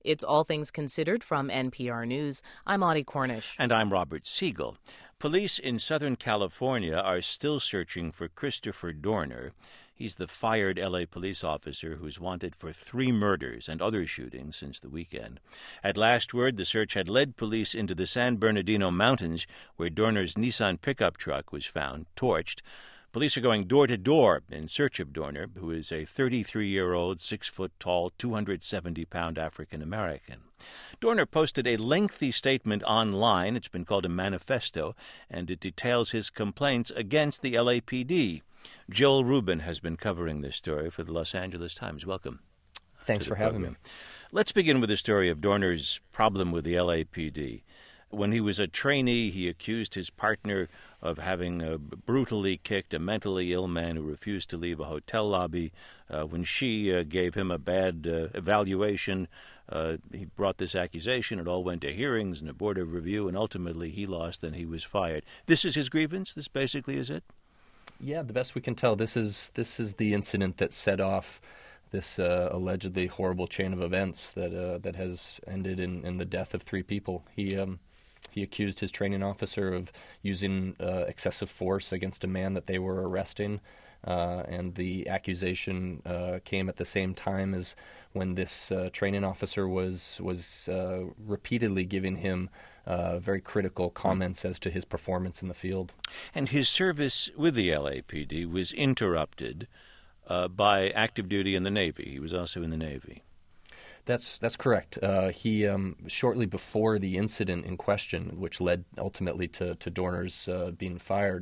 It's All Things Considered from NPR News. I'm Audie Cornish. And I'm Robert Siegel. Police in Southern California are still searching for Christopher Dorner. He's the fired L.A. police officer who's wanted for 3 murders and other shootings since the weekend. At last word, the search had led police into the San Bernardino Mountains, where Dorner's Nissan pickup truck was found, torched. Police are going door to door in search of Dorner, who is a 33-year-old, 6-foot-tall, 270-pound African-American. Dorner posted a lengthy statement online. It's been called a manifesto, and it details his complaints against the LAPD. Joel Rubin has been covering this story for the Los Angeles Times. Welcome. Thanks for having me. Let's begin with the story of Dorner's problem with the LAPD. When he was a trainee, he accused his partner of having brutally kicked a mentally ill man who refused to leave a hotel lobby. When she gave him a bad evaluation, he brought this accusation. It all went to hearings and a board of review, and ultimately he lost and he was fired. This is his grievance? This basically is it? Yeah, the best we can tell, this is the incident that set off this allegedly horrible chain of events that has ended in the death of 3 people. He accused his training officer of using excessive force against a man that they were arresting, and the accusation came at the same time as when this training officer was repeatedly giving him very critical comments as to his performance in the field. And his service with the LAPD was interrupted by active duty in the Navy. He was also in the Navy. That's correct. He shortly before the incident in question, which led ultimately to Dorner's being fired,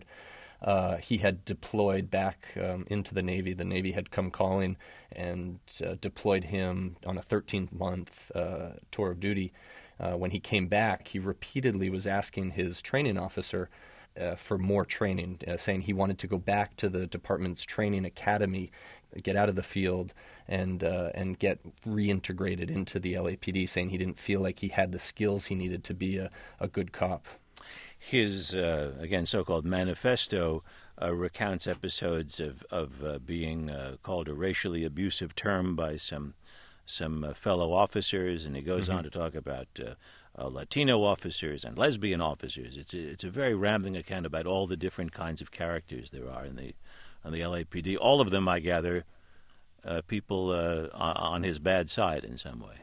he had deployed back into the Navy. The Navy had come calling and deployed him on a 13-month tour of duty. When he came back, he repeatedly was asking his training officer for more training, saying he wanted to go back to the department's training academy, get out of the field, and get reintegrated into the LAPD, saying he didn't feel like he had the skills he needed to be a good cop. His, again, so-called manifesto recounts episodes of being called a racially abusive term by some fellow officers, and he goes on to talk about Latino officers and lesbian officers. It's a very rambling account about all the different kinds of characters there are on the LAPD. All of them, I gather, people on his bad side in some way.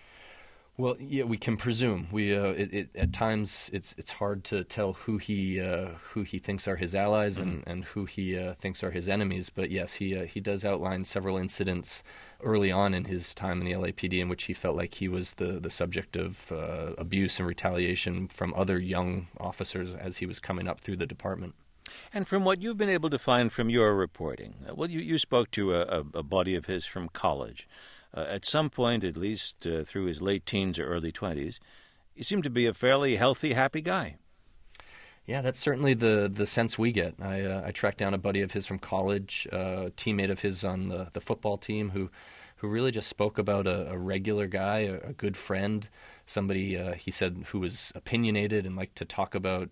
Well, yeah, we can presume. At times it's hard to tell who he thinks are his allies and who he thinks are his enemies. But yes, he does outline several incidents early on in his time in the LAPD in which he felt like he was the subject of abuse and retaliation from other young officers as he was coming up through the department. And from what you've been able to find from your reporting, you spoke to a buddy of his from college. At some point, at least through his late teens or early 20s, he seemed to be a fairly healthy, happy guy. Yeah, that's certainly the sense we get. I tracked down a buddy of his from college, a teammate of his on the football team who really just spoke about a regular guy, a good friend, somebody, he said, who was opinionated and liked to talk about,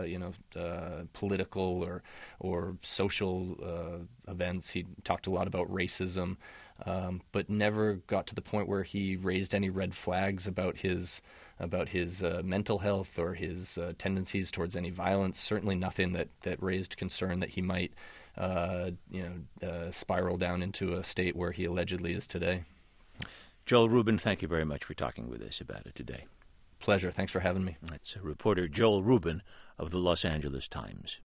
political or social events. He talked a lot about racism, but never got to the point where he raised any red flags about his mental health or his tendencies towards any violence. Certainly nothing that raised concern that he might spiral down into a state where he allegedly is today. Joel Rubin, thank you very much for talking with us about it today. Pleasure. Thanks for having me. That's reporter Joel Rubin of the Los Angeles Times.